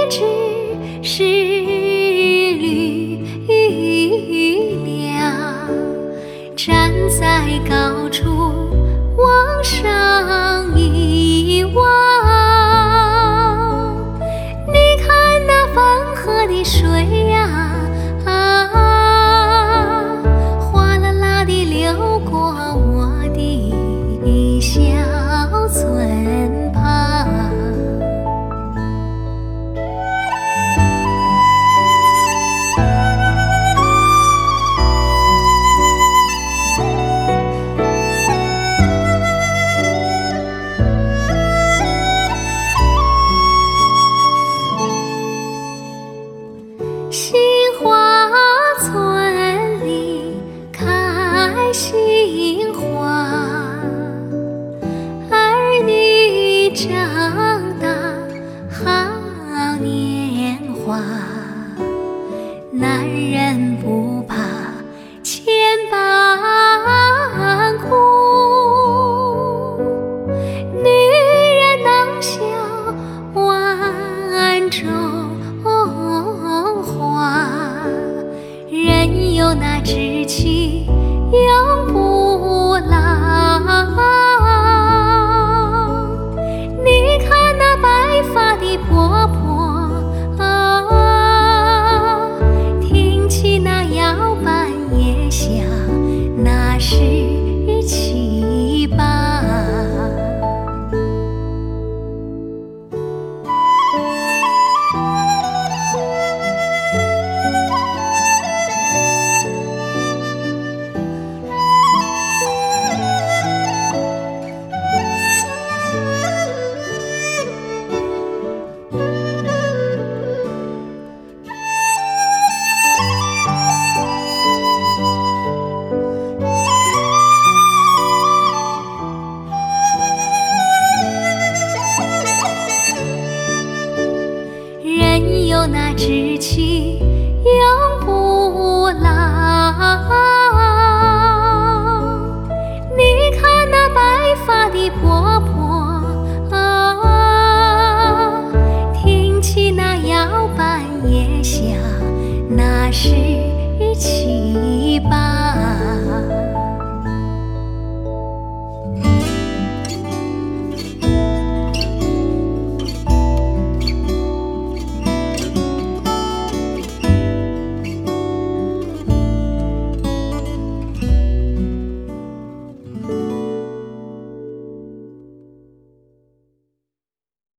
只是驴梁，站在高处往上一望，你看那汾河的水呀，哗啦啦地流过我的小村旁。杏花村里开杏花，儿女长大好年华，男人不怕千般苦，女人能笑万种花，人有那志气永不老。你看那白发的婆婆，挺起那腰板也像那是旗拔。人有那志气永不